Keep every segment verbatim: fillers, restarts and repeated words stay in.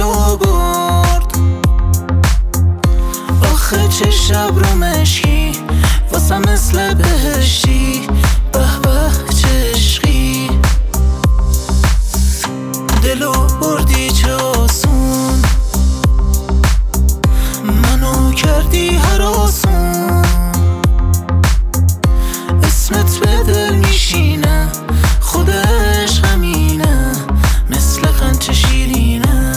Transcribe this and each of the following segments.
دلو برد. آخه چه شب رو مشکی واسه مثل بهشتی، به به چه عشقی. دلو بردی چه آسون، منو کردی هر آسون. اسمت به دل میشینه، خودش همینه، مثل قنچه شیرینه.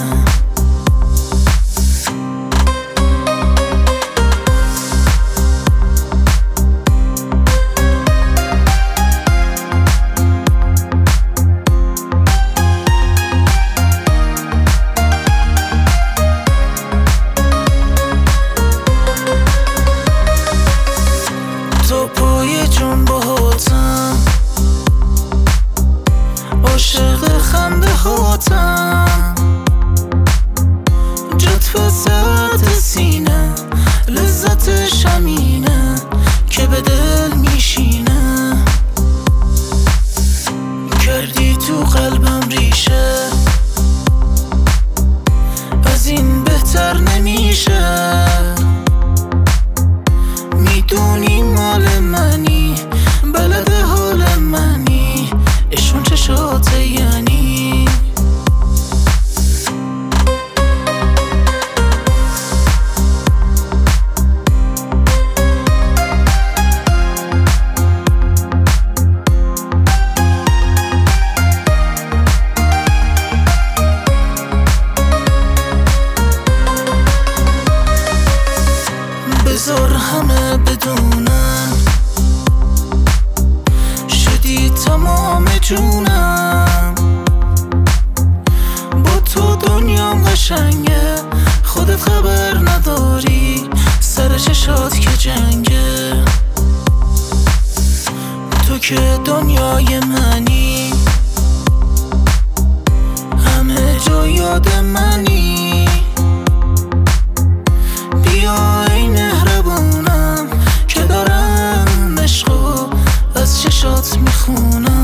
تو پای جون باهاتم، عاشق خنده هاتم. جات وسط سینه، لذتش همینه که به دل میشینه. کردی تو قلبم ریشه، از این بهتر نمیشه. میدونی مال منی، بلد حال منی، اشون چشاته یعنی. بذار همه بدونن شدی تمام جونم. با تو دنیام قشنگه، خودت خبر نداری سر چشات که جنگه. تو که دنیای منی، همه جا یاد منی. بیا ای مهربونم که دارم عشقو از چشات میخونم.